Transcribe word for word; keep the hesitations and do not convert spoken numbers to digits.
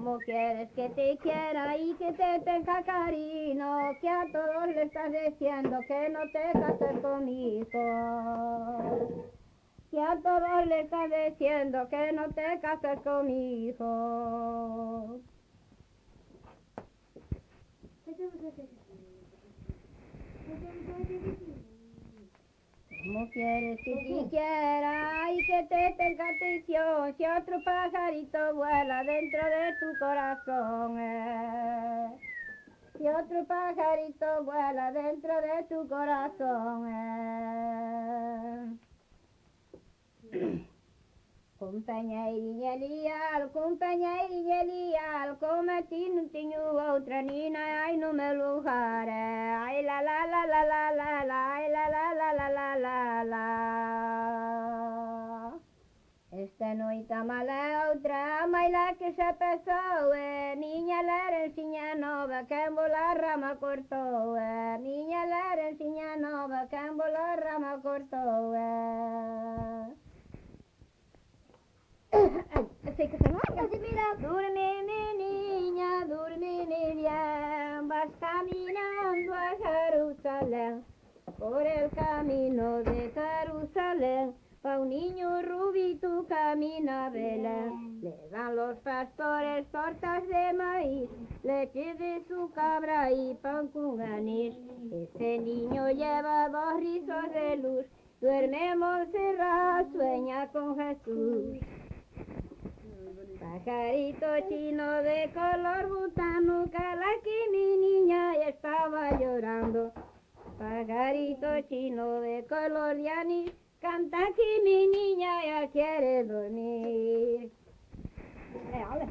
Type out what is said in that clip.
¿Cómo quieres que te quiera y que te tenga cariño? Que a todos le estás diciendo que no te cases conmigo. Que a todos le estás diciendo que no te cases conmigo. ¿Cómo quieres que te quiera y que te tenga atención? Si otro pajarito vuela dentro de tu corazón, eh. Si otro pajarito vuela dentro de tu corazón, eh. Companheirinha Elial, companheirinha Elial, como a ti não tenho outra nina, ai no meu lugar, ai la la la la la la la, ai la la la la la la la. Esta noite a mala outra, a maila que se passou, é minha laranjinha nova, que a rama cortou, é minha laranjinha nova, que a rama cortou, é. Sei que se larga. Dorme, menina, dorme, niña, vas caminando a Jerusalén, por el camino de Jerusalén, pa un niño rubito camina a Belén. Le dan los pastores tortas de maíz, leche de su cabra y pan con anís. Ese niño lleva dos rizos de luz, duerme Montserrat, sueña con Jesús. Pajarito chino de color butano, cala que mi niña estaba llorando. Pajarito chino de color de anís, canta que mi niña ya quiere dormir. Eh,